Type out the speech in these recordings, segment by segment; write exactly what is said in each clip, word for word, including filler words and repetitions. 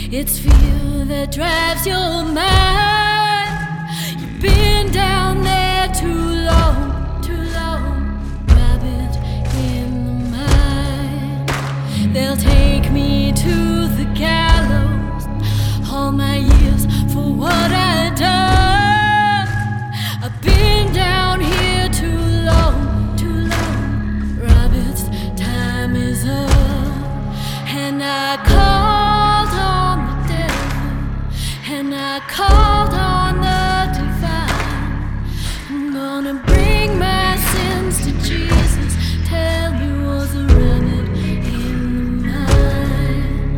It's fear that drives your mind. You've been down there too long, too long. Rabbit in the mind. They'll take me to the gallows. All my years for what I done. I've been down here too long, too long. Rabbit's time is up, and I called on the devil, and I called on the divine. I'm gonna bring my sins to Jesus. Tell me, was a rabbit in the mine?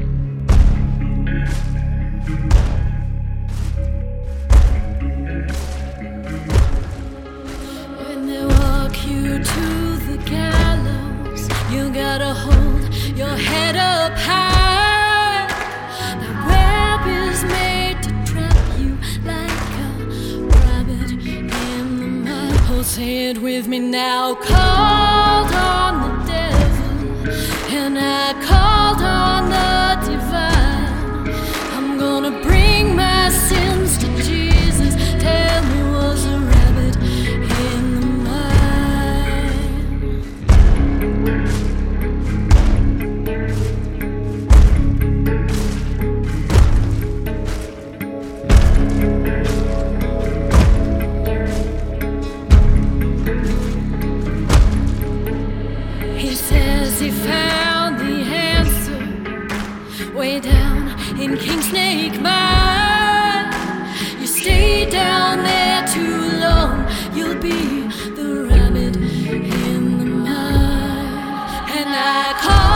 When they walk you to the gallows, you gotta hold your head up high. The web is made to trap you like a rabbit in the mud. Oh, say it with me now. Called on the devil, and I called on the divine. I'm gonna bring my sins to Jesus. Tell me, was a rabbit in the mine? He says he found the answer way down in King Snake Mine. You stay down there too long, you'll be the rabbit in the mine. And I call